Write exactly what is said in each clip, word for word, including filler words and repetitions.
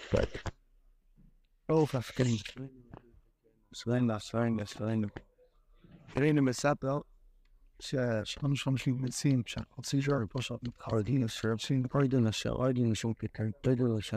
ברוך השם. סבלנו, סבלנו, סבלנו. ראינו מספר שאנו שומשים מציעים, שאנחנו רוצים לשאול פה שאנחנו חרדים, שרוצים פרידון אשר, פרידון אשר פתאום, פרידון אשר.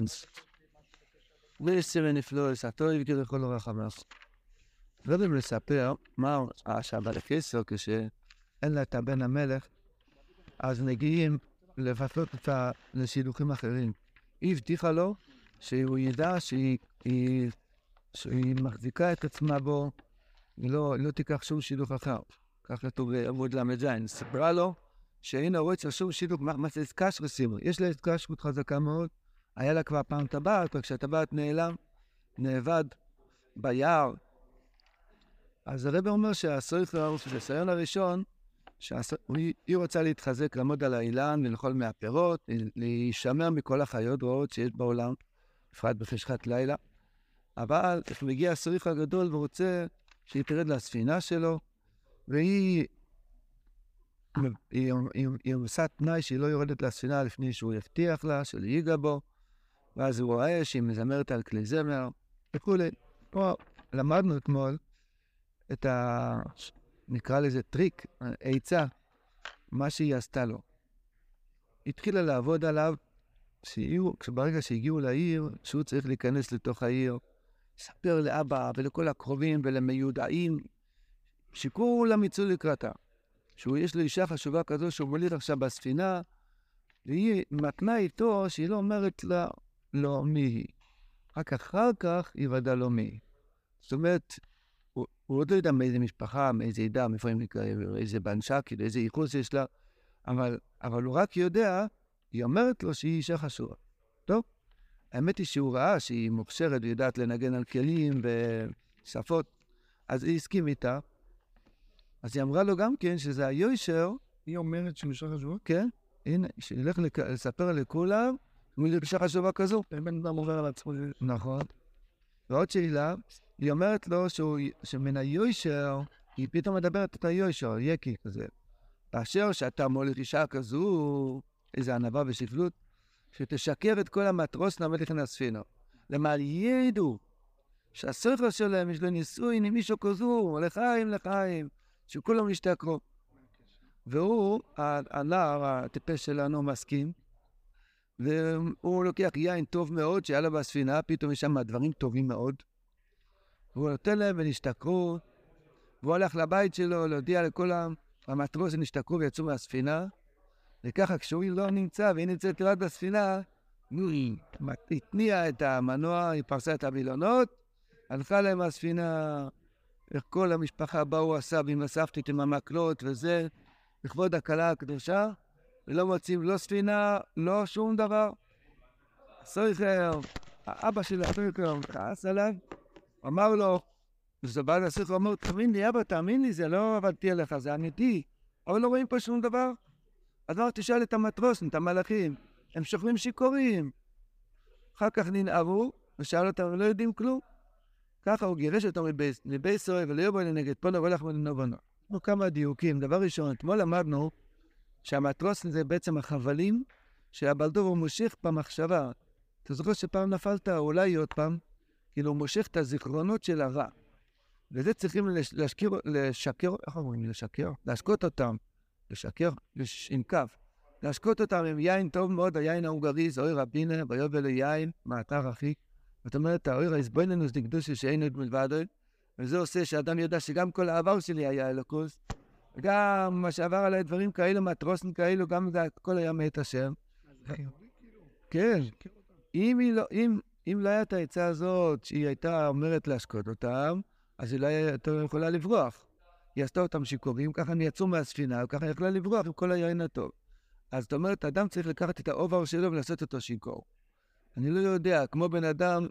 ויסר ונפלוס, הטוב יקרה כל אורך המלך. רבים לספר מה השבת הכסר כשאין לה את הבן המלך, אז מגיעים לפתות אותה לשידוכים אחרים. היא הבטיחה לו שהוא ידע שהיא, היא, שהיא מחזיקה את עצמה בו, היא לא, לא תיקח שום שידוך אחר. כך כתוב בעמוד למד-זין. ספרה לו שאין רוצה שום שידוך, מה זה עסקה שרסימו. יש לה עסקה שרות חזקה מאוד, היה לה כבר פעם טבעת, וכשהטבעת נעלם, נאבד ביער. אז הרב אומר שהסויכר, שהסיון הראשון, שהיא רוצה להתחזק, לעמוד על האילן, ולאכול מהפירות, להישמר מכל החיות רעות שיש בעולם, בפרט בחשכת לילה. אבל מגיע הסויכר הגדול ורוצה שהיא תרד לספינה שלו, והיא היא, היא, היא עושה תנאי שהיא לא יורדת לספינה לפני שהוא יבטיח לה, שלא ייגע בו, ואז הוא רואה שהיא מזמרת על כלי זמר, וכולי. פה למדנו אתמול את ה... נקרא לזה טריק, עצה, מה שהיא עשתה לו. התחילה לעבוד עליו, שיהיו, ברגע שהגיעו לעיר, שהוא צריך להיכנס לתוך העיר, לספר לאבא ולכל הקרובים ולמיודעים, שכולם יצאו לקראתה. שהוא יש לו אישה חשובה כזו שהוא מוליך עכשיו בספינה, והיא מתנה איתו שהיא לא אומרת לה לא מי היא. רק אחר כך היא ודאה לו מי היא. זאת אומרת, הוא, הוא עוד לא יודע מאיזה משפחה, מאיזה עדה, מאיפה הם נקרא, איזה בנשק, איזה ייחוס יש לה, אבל, אבל הוא רק יודע, היא אומרת לו שהיא אישה חשובה. טוב? האמת היא שהוא ראה שהיא מוכשרת ויודעת לנגן על כלים ושפות, אז היא הסכים איתה. אז היא אמרה לו גם כן שזה היושר. היא אומרת שהיא אישה חשובה? כן, הנה, שילך לק... לספר לכולם, הוא יהיה אישה חשובה כזו. בן אדם עובר על עצמו. נכון. ועוד שאלה, היא אומרת לו שהוא, שמן היושר, היא פתאום מדברת את היושר, יקי כזה. באשר שאתה מוליך אישה כזו, איזה ענווה ושפלות, שתשקר את כל המטרוס למלך הספינה. למען ידעו שהספר שלהם יש לו ניסוי עם מישהו כזו, לחיים לחיים, שכולם ישתכרו. והוא, הנער הטיפש שלנו, מסכים, והוא לוקח יין טוב מאוד שהיה לו בספינה, פתאום יש שם דברים טובים מאוד, והוא נותן להם ונשתכרו, והוא הולך לבית שלו להודיע לכל המטרוס שנשתכרו ויצאו מהספינה, וככה כשהוא לא נמצא והיא נמצאת רק בספינה, היא התניעה את המנוע, היא פרסה את המילונות, הלכה להם הספינה, איך כל המשפחה באו הסבים הסבתית עם המקלות וזה, לכבוד הכלה הקדושה, ולא מוצאים לא ספינה, לא שום דבר. הסויכר, האבא של הסויכר, כעס עליו, אמר לו, וזה בא לסויכר, אמר, תאמין לי אבא, תאמין לי, זה לא עבדתי עליך, זה אמיתי, אבל לא רואים פה שום דבר. אז אמר, תשאל את המטרוסים, את המלאכים, הם שוכבים שיכורים. אחר כך ננערו, ושאל אותם, לא יודעים כלום. ככה הוא גירש אותו מבית סוהר, ולא יבוא לנגד פונו, ולך ולנובנו. יש כמה דיוקים. דבר ראשון, אתמול למדנו שהמטרוסים זה בעצם החבלים, שהבלדור הוא מושך במחשבה. אתה זוכר שפעם נפלת, אולי עוד פעם, כאילו הוא מושך את הזיכרונות של הרע. וזה צריכים לשקר, לשקר, איך אומרים? לשקר? להשקות אותם. לשקר, עם כף. להשקות אותם עם יין טוב מאוד, היין ההונגרי, זה אוי רבינה, ביובל ליין, מעתר אחי. זאת אומרת, האויר ההסבויננוס דקדושי שאין עוד מלבדו, וזה עושה שאדם יודע שגם כל העבר שלי היה אלוקוס, וגם מה שעבר עליי דברים כאלו, מטרוסים כאלו, גם זה הכל היה מאת השם. כן, אם, לא, אם, אם לא הייתה העצה הזאת, שהיא הייתה אומרת להשקות אותם, אז היא לא הייתה יכולה לברוח. היא עשתה אותם שיכורים, ככה הם יצאו מהספינה, וככה היא יכולה לברוח עם כל היין הטוב. אז זאת אומרת, האדם צריך לקחת את האובר שלו ולעשות אותו שיכור. אני לא יודע, כמו בן אדם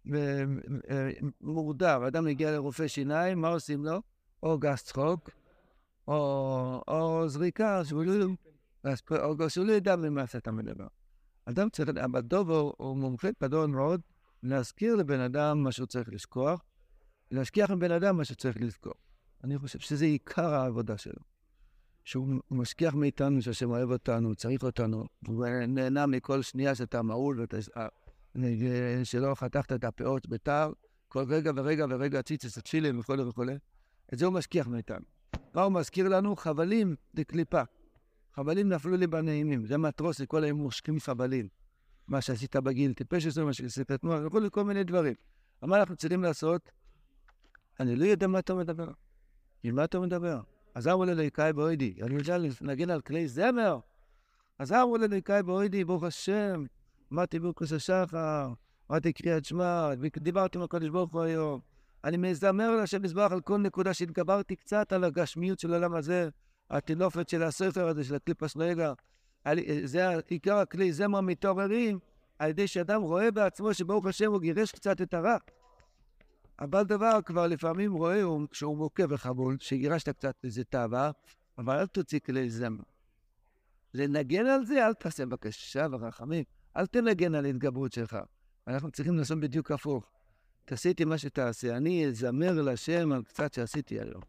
מורדר, אדם מגיע לרופא שיניים, מה עושים לו? או גס צחוק, או, או זריקה, שהוא לא ידע במה שאתה מדבר. אדם צריך, בדובר הוא מומחית בדובר מאוד, להזכיר לבן אדם מה שהוא צריך לשכוח, להשכיח לבן אדם מה שצריך לזכור. אני חושב שזה עיקר העבודה שלו. שהוא משכיח מאיתנו, שהשם אוהב אותנו, צריך אותנו, והוא נהנה מכל שנייה שאתה מעול, שלא חתכת את הפאות בתר, כל רגע ורגע ורגע ציצס התפילין וכו' וכו'. את זה הוא משכיח מאיתנו. מה הוא מזכיר לנו? חבלים דקליפה. חבלים נפלו לי בנעימים. זה מטרוס, כל היום מושקים חבלים. מה שעשית בגיל טיפש עשו, מה שעשית תנועה, וכל כל מיני דברים. אבל מה אנחנו צריכים לעשות? אני לא יודע מה אתה מדבר. עם מה אתה מדבר? עזרו לליקאי באוידי. אני רוצה לנגן על כלי זמר. עזרו לליקאי באוידי, ברוך השם. אמרתי ברכות השחר, אמרתי קריאת שמע, דיברתי עם הקדוש ברוך הוא היום. אני מזמר להשם יזבח על כל נקודה שהתגברתי קצת על הגשמיות של העולם הזה, הטינופת של הספר הזה, של הקליפס נגע. זה עיקר הכלי זמר מתעוררים, על ידי שאדם רואה בעצמו שברוך השם הוא גירש קצת את הרע. אבל דבר כבר לפעמים רואה שהוא מוכה וחבול, שגירשת קצת איזה תאווה, אבל אל תוציא כלי זמר. לנגן על זה, אל תעשה בקשה ורחמים. אל תנגן על התגברות שלך. אנחנו צריכים לעשות בדיוק הפוך. תעשיתי מה שתעשה. אני אזמר לשם על קצת שעשיתי היום.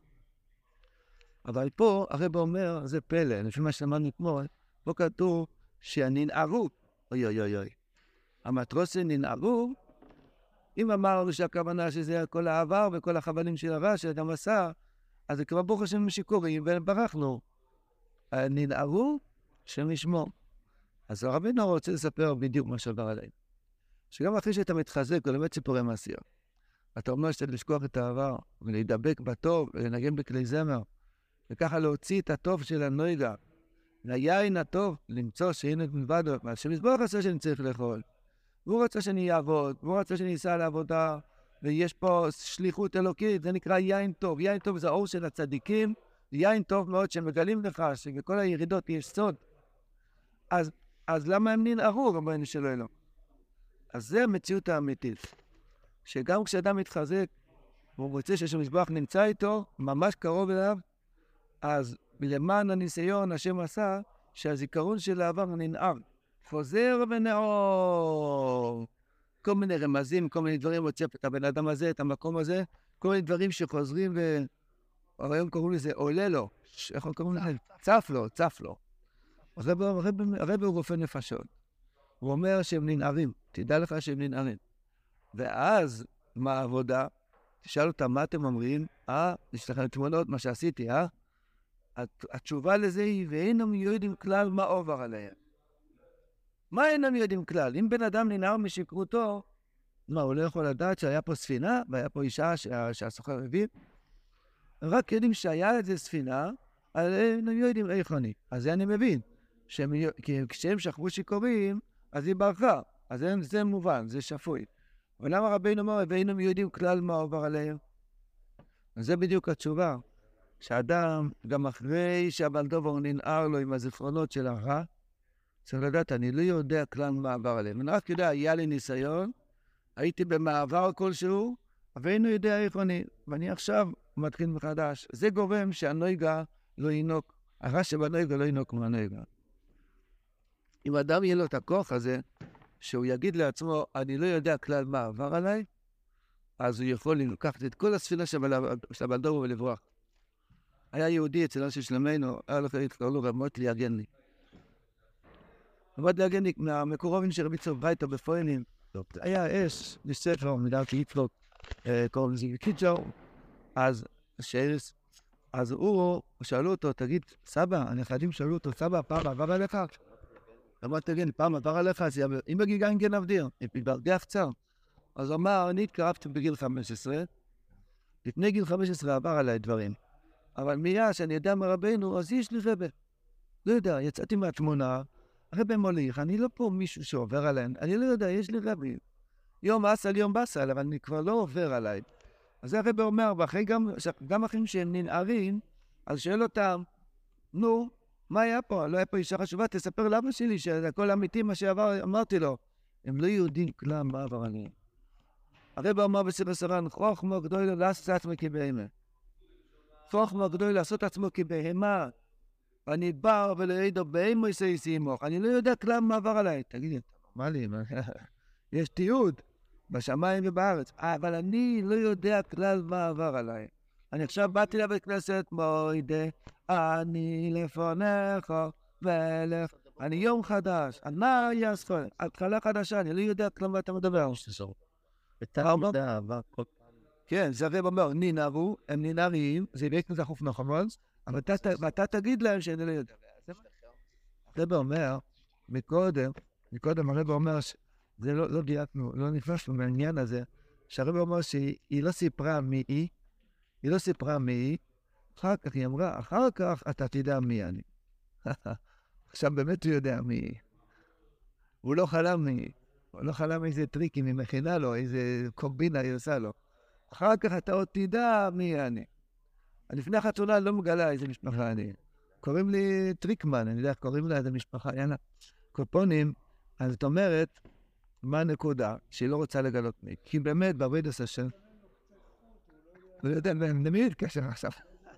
אבל פה הרב אומר, זה פלא. לפי מה שלמדנו אתמול, פה כתוב שהננערו. אוי אוי אוי אוי. המטרוסים ננערו, אם אמרנו שהכוונה שזה כל העבר וכל החבלים של הרע שאדם עשה, אז זה כבר ברוך השם שיכורים וברחנו. ננערו, שם ישמור. אז הרבינו רוצה לספר בדיוק מה שעבר עליהם. שגם אחרי שאתה מתחזק ולמד סיפורי מעשיה, אתה אומר שאתה לשכוח את העבר ולהידבק בטוב ולנגן בכלי זמר, וככה להוציא את הטוב של הנויגה, ליין הטוב, למצוא שהנה מלבדו, מה שמסבור רצה שאני צריך לאכול. והוא רצה שאני אעבוד, והוא רצה שאני אסע לעבודה, ויש פה שליחות אלוקית, זה נקרא יין טוב. יין טוב זה האור של הצדיקים, זה יין טוב מאוד שמגלים לך שבכל הירידות יש סוד. אז, אז למה הם ננערו, רבנו שלו אלו? אז זה המציאות האמיתית. שגם כשאדם מתחזק, והוא רוצה שהשמזבח נמצא איתו, ממש קרוב אליו, אז למען הניסיון השם עשה, שהזיכרון של העבר ננער. חוזר ונעור. כל מיני רמזים, כל מיני דברים, מוצא את הבן אדם הזה, את המקום הזה, כל מיני דברים שחוזרים ו... היום קוראים לזה עולה לו. איך קוראים לזה? צף לו, צף לו. הרב הוא רופא נפשות. הוא אומר שהם ננערים. תדע לך שהם ננערים. ואז, מה העבודה? תשאל אותם מה אתם אומרים. אה, יש לכם תמונות, מה שעשיתי, אה? התשובה לזה היא, ואינם יודעים כלל מה עובר עליהם. מה אינם יודעים כלל? אם בן אדם ננער משכרותו, מה, הוא לא יכול לדעת שהיה פה ספינה, והיה פה אישה שהסוחר הביא? רק יודעים שהיה איזה ספינה, אבל הם יודעים איך אני. אז זה אני מבין. שהם, כי כשהם שכבו שיכורים, אז היא ברכה. אז זה, זה מובן, זה שפוי. אבל למה רבינו אומר, ואינם יודעים כלל מה עובר עליהם? אז זה בדיוק התשובה. שאדם, גם אחרי שהבלדובר ננער לו עם הזיכרונות של הרע, צריך לדעת, אני לא יודע כלל מה עבר עליהם. אני רק יודע, היה לי ניסיון, הייתי במעבר כלשהו, אבל אינו יודע איך אני, ואני עכשיו מתחיל מחדש. זה גורם שהנויגה לא ינוק, הרע שבנויגה לא ינוק מהנויגה. אם אדם יהיה לו את הכוח הזה, שהוא יגיד לעצמו, אני לא יודע כלל מה עבר עליי, אז הוא יכול לקחת את כל הספינה של הבלדובר ולברוח. היה יהודי אצל אנשי שלמנו, היה לך להתקרא לו רמות ליאגני. רמות ליאגני, מהמקורבים שרביצו ביתו בפוינים, היה אש, לספר, מדעתי יצלוק, קוראים לזה קיצ'ו, אז שארס, אז הוא, שאלו אותו, תגיד, סבא, הנכדים שאלו אותו, סבא, פעם עבר עליך? רמות ליאגני, פעם עבר עליך, אז אם בגיגה אין כן עבדיר, ברגח צר. אז הוא אמר, אני התקרבתי בגיל חמש עשרה, לפני גיל חמש עשרה עבר עליי דברים. אבל מיד שאני יודע מרבנו, אז יש לי רבה. לא יודע, יצאתי מהתמונה, רבה מוליך, אני לא פה מישהו שעובר עליהם, אני לא יודע, יש לי רבי. יום אסל, יום בסל, אבל אני כבר לא עובר עליי. אז הרב אומר, ואחרי גם, גם אחרים שהם ננערים, אז שואל אותם, נו, מה היה פה? לא היה פה אישה חשובה, תספר לאבא שלי שהכל אמיתי מה שעבר, אמרתי לו, הם לא יודעים כלל מה עבר עליהם. הרב אומר בספר סרן, חוכמה גדולה לעשות עצמי כבהמה. חוכמה גדולה לעשות עצמו כבהמה. אני בא ולעידו בהמה יסייסי עמוך. אני לא יודע כלל מה עבר עליי. תגידי, מה לי? יש תיעוד בשמיים ובארץ. אבל אני לא יודע כלל מה עבר עליי. אני עכשיו באתי לבית כנסת מוידה, אני לפונך ולך אני יום חדש, על מה היה הסכון? התחלה חדשה, אני לא יודע כלום אתה מדבר. בתעודה עבר כל פעם. כן, זה הרב אומר, נינרו, הם נינריים, זה בעצם זכוף נחמוז, אבל אתה תגיד להם שאני לא יודע. הרב אומר, מקודם, מקודם הרב אומר, זה לא דייקנו, לא נפגשנו מהעניין הזה, שהרב אומר שהיא לא סיפרה מי היא, היא לא סיפרה מי היא, אחר כך היא אמרה, אחר כך אתה תדע מי אני. עכשיו באמת הוא יודע מי היא. הוא לא חלם מי היא. הוא לא חלם איזה טריקים היא מכינה לו, איזה קומבינה היא עושה לו. אחר כך אתה עוד תדע מי אני. לפני החתונה לא מגלה איזה משפחה אני. קוראים לי טריקמן, אני יודע, קוראים לה איזה משפחה, יאללה. קופונים, אז זאת אומרת, מה הנקודה? שהיא לא רוצה לגלות מי. כי באמת, בעבודת השם, לא יודע, למי להתקשר עכשיו?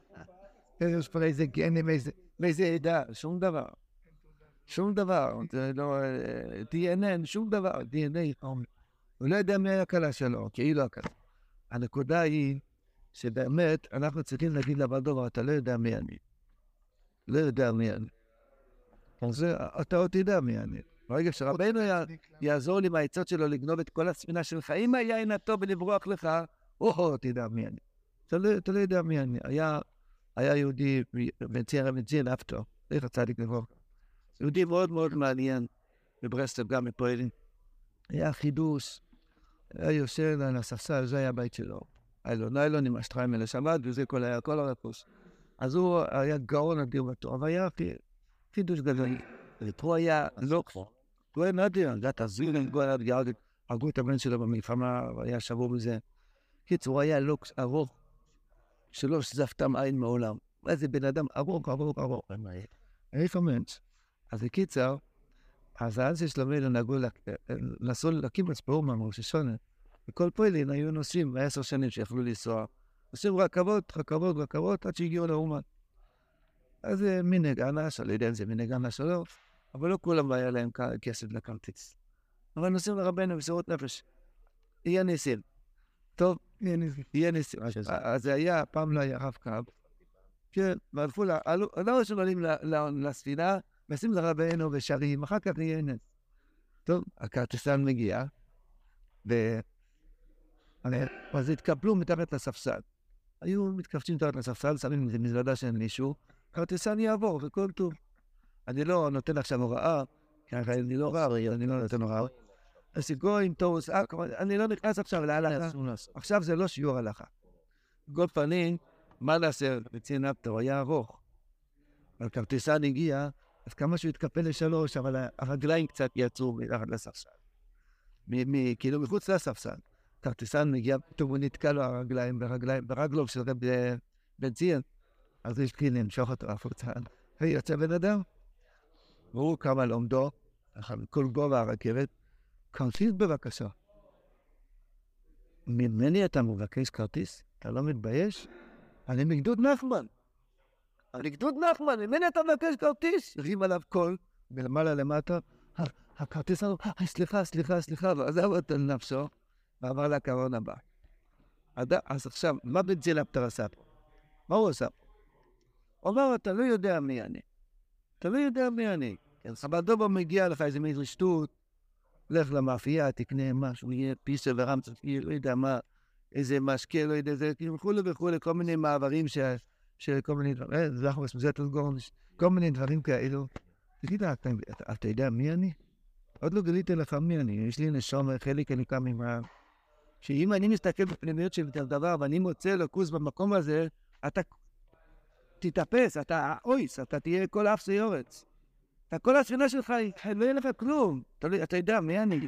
יש פה איזה גנים, איזה עדה, שום דבר. שום דבר, זה לא, די אן אן, שום דבר, די אן איי, הוא לא יודע מי הקלה שלו, כאילו הקלה. הנקודה היא שבאמת אנחנו צריכים להגיד לבדור, אתה לא יודע מי אני. לא יודע מי אני. אז אתה עוד תדע מי אני. ברגע שרבנו יעזור לי מהעצות שלו לגנוב את כל הספינה שלך, אם היין הטוב ולברוח לך, או, תדע מי אני. אתה לא יודע מי אני. היה יהודי בציר המציר נפתו, איך הצדיק לברוח. יהודי מאוד מאוד מעניין, בברסלב גם מפועלים. היה חידוש, היה יושב על הספסל, זה היה הבית שלו. היה לו ניילון עם השטריים אלה שבת, וזה כל היה, כל הרפוס. אז הוא היה גאון אדיר בתורה, והיה חידוש גדול. הוא היה לוקס, הוא היה נדיר, זה תזיר, הוא היה גאוד, הרגו את הבן שלו במלחמה, היה שבור בזה. קיצור, הוא היה לוקס ארוך, שלא שזפתם עין מעולם. איזה בן אדם ארוך, ארוך, ארוך. איפה מנץ? אז בקיצר, אז האנשי שלומנו נהגו לנסות להקים מספורמה מראש השונה. וכל פועלים היו נוסעים בעשר שנים שיכלו לנסוע. נוסעים רכבות, רכבות, רכבות, עד שהגיעו לאומן. אז זה מנהג אנש, אני לא יודע אם זה מנהג אנש או לא, אבל לא כולם היה להם כסף לכרטיס. אבל נוסעים לרבנו בסירות נפש. יהיה ניסים. טוב, יהיה ניסים. יהיה ניסים. אז זה היה, פעם לא היה רב קו. כן, והלכו לה, לא ראשון עולים לספינה, נשים לרבנו ושרים, אחר כך יהיה נס. טוב, הכרטיסן מגיע, אז התקפלו מתחת לספסל. היו מתכווצים מתחת לספסל, שמים איזה מזוודה של מישהו, הכרטיסן יעבור, וכל טוב. אני לא נותן עכשיו הוראה, כי אני לא רב, אני לא נותן הוראה. הסיגויים, טוס, אני לא נכנס עכשיו להלכה. עכשיו זה לא שיעור הלכה. כל פנים, מה נעשה? בצין אפטר, היה ארוך. הכרטיסן הגיע, אז כמה שהוא התקפל לשלוש, אבל הרגליים קצת יצאו מתחת לספסל. כאילו מחוץ לספסל. כרטיסן מגיע, פתאום הוא נתקע לו הרגליים ברגליים, ברגלוב של רב בן ציון. אז יש כאילו למשוך אותו החוצה. ויוצא בן אדם. והוא קם על עומדו, כל גובה הרכבת. כרטיס בבקשה. ממני אתה מבקש כרטיס? אתה לא מתבייש? אני מגדוד נחמן. אני גדוד נחמן, ממני אתה מבקש כרטיס? רים עליו קול, מלמעלה למטה, הכרטיס אמר, סליחה, סליחה, סליחה, ועזב אותו לנפשו, ועבר לקרון הבא. אז עכשיו, מה בן ציון אפטר עשה פה? מה הוא עשה פה? הוא אמר, אתה לא יודע מי אני. אתה לא יודע מי אני. סבדובה מגיע לך איזה מאיזו שטות, לך למאפייה, תקנה משהו, יהיה פיסה ורמצה, לא יודע מה, איזה משקה, לא יודע, זה וכו' וכו', כל מיני מעברים של... של כל מיני דברים, זה אנחנו מסמזת על גורנש, כל מיני דברים כאלו. תגיד, אתה יודע מי אני? עוד לא גיליתי לך מי אני, יש לי נשום, חלק אני קם עם ה... שאם אני מסתכל בפנימיות של דבר, ואני מוצא לקוס במקום הזה, אתה תתאפס, אתה אויס, אתה תהיה כל אף סיורץ. אתה כל הספינה שלך, לא יהיה לך כלום. אתה יודע מי אני?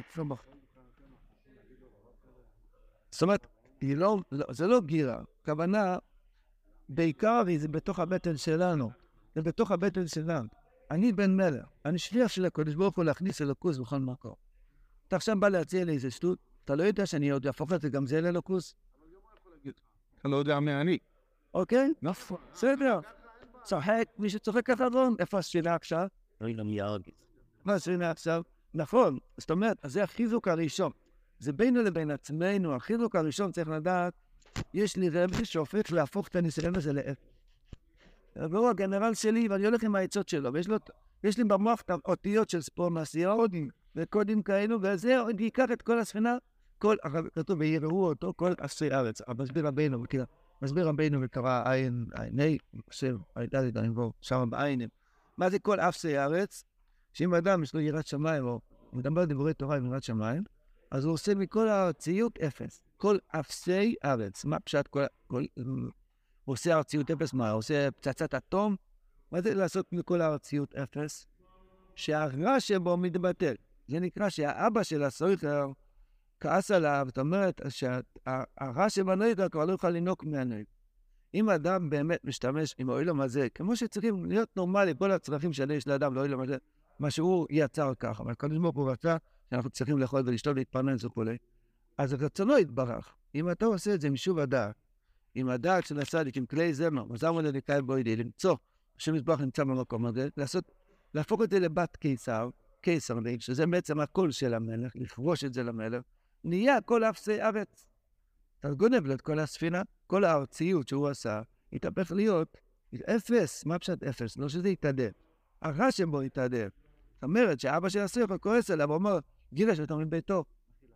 זאת אומרת, זה לא גירה, כוונה, בעיקר זה בתוך הבטן שלנו, זה בתוך הבטן שלנו. אני בן מלך, אני שליח של הקודש ברוך הוא להכניס אלוקוס בכל מקום. אתה עכשיו בא להציע לי איזה שטות, אתה לא יודע שאני עוד יהפוך את זה גם זה לאלוקוס? אתה לא יודע מי אני. אוקיי? נכון. בסדר. צוחק, מי שצוחק ככה רון, איפה הספינה עכשיו? רואים גם יארגיס. מה הספינה עכשיו? נכון, זאת אומרת, זה החיזוק הראשון. זה בינו לבין עצמנו, החיזוק הראשון צריך לדעת, יש לי רבי שהופך להפוך את הניסיון הזה לאפס. והוא הגנרל שלי, ואני הולך עם העצות שלו, ויש לו, יש לי במוח את האותיות של ספור מעשיות, וקודים כאלו, וזה עוד ייקח את כל הספינה, כל, כתוב, ויראו אותו, כל אפסי ארץ. מסביר רבינו, וכאילו, מסביר רבינו וקרא עין, עיני, מסביר, הייתה לי דנבו, שם בעינים. מה זה כל אפסי ארץ? שאם אדם יש לו יראת שמיים, או מדבר דברי תורה עם יראת שמיים, אז הוא עושה מכל הארציות אפס. כל אפסי ארץ. מה פשט כל... כל הוא עושה ארציות אפס, מה? הוא עושה פצצת אטום? מה זה לעשות מכל הארציות אפס? שהרע שבו מתבטל. זה נקרא שהאבא של הסויכר כעס עליו, זאת אומרת שהרע שבנויכר כבר לא יוכל לנוק מהנויכר. אם אדם באמת משתמש עם האוילום הזה, כמו שצריכים להיות נורמלי, כל הצרכים שיש לאדם לאוילום הזה, מה שהוא יצר ככה, אבל קודם כל הוא רצה שאנחנו צריכים לאכול ולשתות להתפרנס וכולי. אז רצונו יתברך. אם אתה עושה את זה משוב הדעת, עם הדעת של הצדיק, עם כלי זמר, מזר מודדיקאי בוידי, למצוא, השם יתברך נמצא במקום הזה, לעשות, להפוך את זה לבת קיסר, קיסר לי, שזה בעצם הקול של המלך, לכבוש את זה למלך, נהיה כל אפסי ארץ. אתה גונב לו את כל הספינה, כל הארציות שהוא עשה, יתהפך להיות אפס. מה פשוט אפס? לא שזה יתעדף. הרע שבו יתעדף. זאת אומרת שאבא של הסויכר כועס עליו, הוא אומר, גילה שאתה מביתו.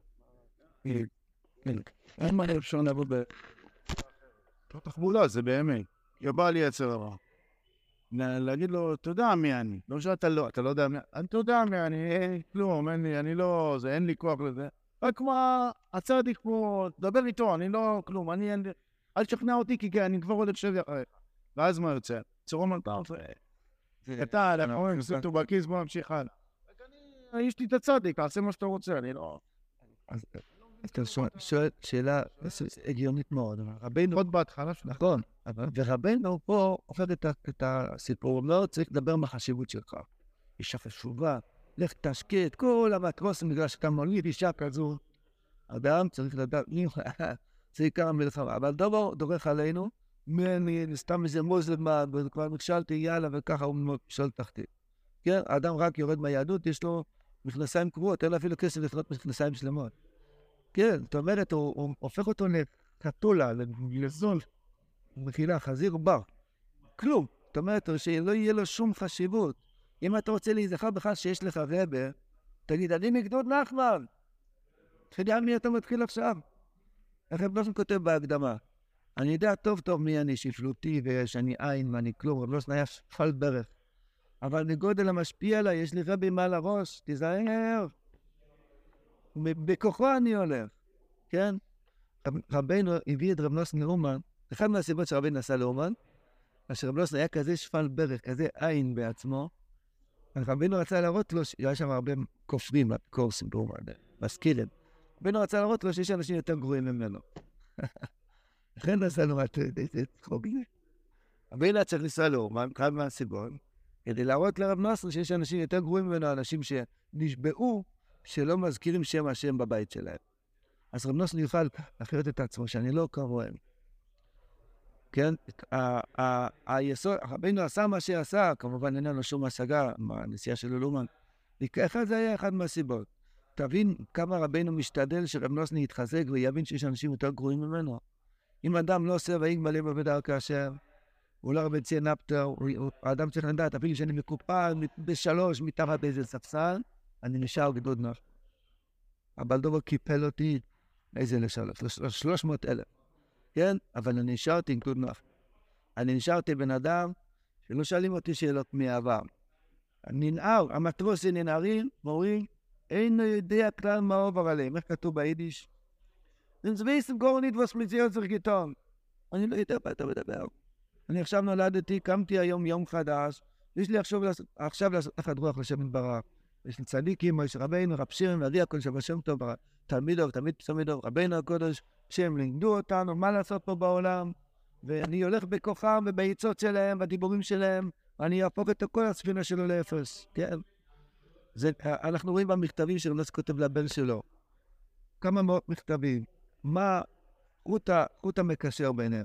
אין מה אפשר לבוא ב... תחבולה, זה באמת. יבא לי יצר הרע. להגיד לו, אתה יודע מי אני. לא שאתה לא, אתה לא יודע מי אני. אתה יודע מי אני, כלום, אין לי, אני לא, זה, אין לי כוח לזה. רק מה, הצדיק פה, דבר איתו, אני לא, כלום, אני אין לי... אל תשכנע אותי, כי אני כבר עוד חושב אחריך. ואז מה יוצא? צורום על פעם, אתה, אנחנו נשים אותו בכיס, בוא נמשיך הלאה. יש לי את הצדיק, תעשה מה שאתה רוצה, אני לא... אז אתה שואל שאלה הגיונית מאוד, רבינו... עוד בהתחלה שלך. נכון, ורבינו פה הופך את הסיפור, לא צריך לדבר מהחשיבות שלך. אישה חשובה, לך תשקיע את כל המטרוסים, בגלל שאתה מוליד אישה כזו. אדם צריך לדעת, זה עיקר המלחמה, אבל דבר דורך עלינו, סתם איזה מוזלמן, וכבר נכשלתי, יאללה, וככה הוא משל תחתית. כן, האדם רק יורד מהיהדות, יש לו מכנסיים קבועות, אין לו אפילו כסף לקנות מכנסיים שלמות. כן, זאת אומרת, הוא, הוא הופך אותו לקטולה, לזול, מחילה, חזיר בר. כלום. זאת אומרת, שלא יהיה לו שום חשיבות. אם אתה רוצה להיזכר בכלל שיש לך רבה, תגיד, אני מגדוד נחמן. תדע מי אתה מתחיל עכשיו. רב נוסן כותב בהקדמה, אני יודע טוב טוב מי אני, שפלותי, ושאני עין, ואני כלום, רב נוסן היה שפל ברך. אבל מגודל המשפיע עליי, יש לי רבי מעל הראש, תיזהר. בכוחו אני הולך, כן? רבינו הביא את רב נוסן לאומן, אחד מהסיבות שרבינו נסע לאומן, אשר רב נוסן היה כזה שפל ברך, כזה עין בעצמו, רבינו רצה להראות לו, היה שם הרבה כופרים, קורסים באומן, משכילים. רבינו רצה להראות לו שיש אנשים יותר גרועים ממנו. לכן נסע לו איזה צחוקים. רבינו צריך לנסוע לאומן, אחד מהסיבות, כדי להראות לרב נוסן שיש אנשים יותר גרועים ממנו, אנשים שנשבעו, שלא מזכירים שם השם בבית שלהם. אז רב נוסן יוכל להחיות את עצמו, שאני לא כמוהם. כן? היסוד, רבינו עשה מה שעשה, כמובן אין לנו שום השגה, הנסיעה שלו לאומן. אחד זה היה אחד מהסיבות. תבין כמה רבינו משתדל שרב נוסן יתחזק ויבין שיש אנשים יותר גרועים ממנו. אם אדם לא עושה ויגמל בדרכו כאשר, הוא לא רבי ציין אפטר, האדם צריך לדעת, אפילו שאני מקופל בשלוש מתחת באיזה ספסל, אני נשאר גדוד נח. הבלדובר קיפל אותי, איזה לשלוש? שלוש מאות אלף. כן? אבל אני נשארתי גדוד נח. אני נשארתי בן אדם שלא שואלים אותי שאלות מהעבר. ננער, המטרוסים ננערים, מורים, אינו יודע כלל מה עובר עליהם. איך כתוב ביידיש? נצוויסם גורנית וסמציון צריך גיטון. אני לא יודע מה אתה מדבר. אני עכשיו נולדתי, קמתי היום יום חדש, יש לי עכשיו, עכשיו לעשות תחת רוח לשם יתברך. יש לי צדיקים, מוישה רבינו, רב שירים, ואדי הכל שווה שם טוב, תלמידו, תלמיד פסמידו, רבינו הקודש, שהם לימדו אותנו מה לעשות פה בעולם, ואני הולך בכוחם ובעיצות שלהם, בדיבורים שלהם, ואני אהפוך את כל הספינה שלו לאפס, כן? זה, אנחנו רואים במכתבים של נוס כותב לבן שלו, כמה מאות מכתבים, מה חוט המקשר ביניהם.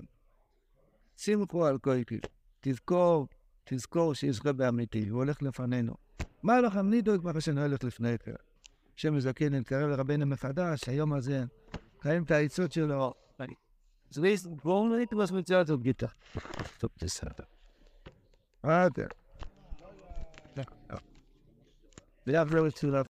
שמחו על קויקי, תזכור, תזכור שיש רבי אמיתי, הוא הולך לפנינו. מה לכם נידוק מה שאני הולך לפני כן? שם מזכין, נתקרב לרבינו מחדש, היום הזה, קיים את העיצות שלו. זריס, בואו נראית מה שמציע זאת גיטה. טוב, בסדר. אה, זה. ואף לא רצו